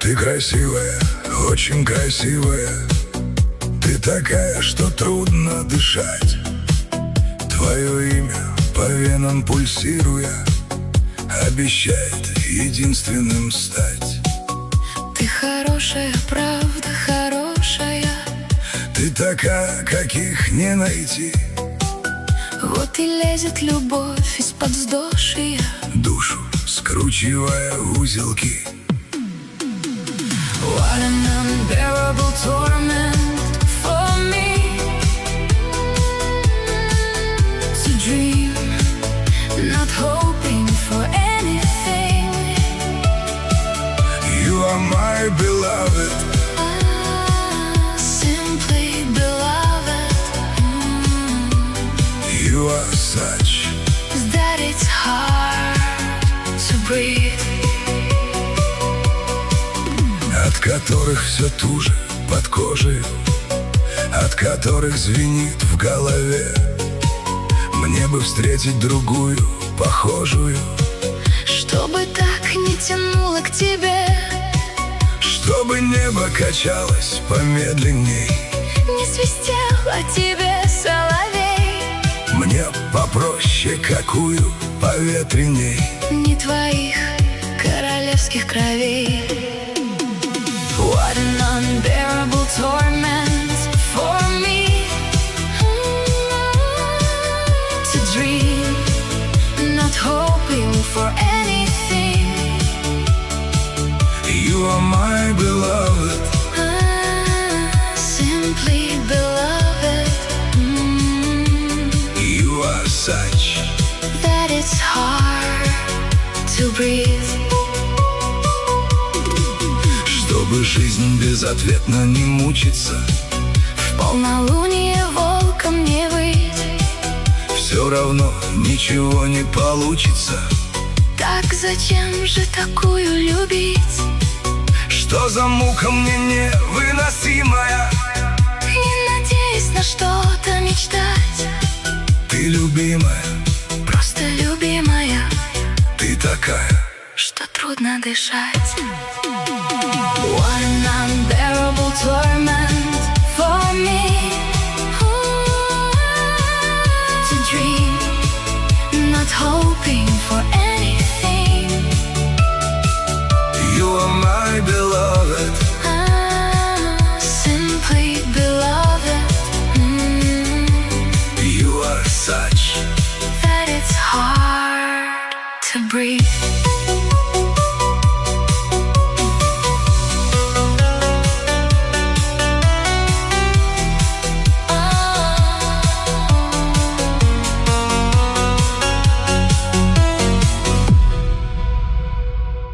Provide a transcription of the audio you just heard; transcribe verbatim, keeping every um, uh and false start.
Ты красивая, очень красивая. Ты такая, что трудно дышать. Твое имя по венам пульсируя обещает единственным стать. Ты хорошая, правда хорошая. Ты такая, каких не найти. Вот и лезет любовь из-под вздошья, душу скручивая в узелки. What an unbearable torment for me to dream, not hoping for anything. You are my beloved, ah, simply beloved. mm. You are such that it's hard to breathe, от которых все туже под кожей, от которых звенит в голове. Мне бы встретить другую, похожую, чтобы так не тянуло к тебе, чтобы небо качалось помедленней, не свистел о тебе соловей. Мне попроще какую, поветренней, не твоих королевских кровей. What an unbearable torment for me to dream, not hoping for anything. You are my beloved, ah, simply beloved. mm. You are such that it's hard to breathe. Чтобы жизнь безответно не мучиться, в полнолуние волком не выйти, все равно ничего не получится. Так зачем же такую любить? Что за мука мне невыносимая, не надеясь на что-то мечтать. Ты любимая, просто любимая. Ты такая, что трудно дышать. What an unbearable torment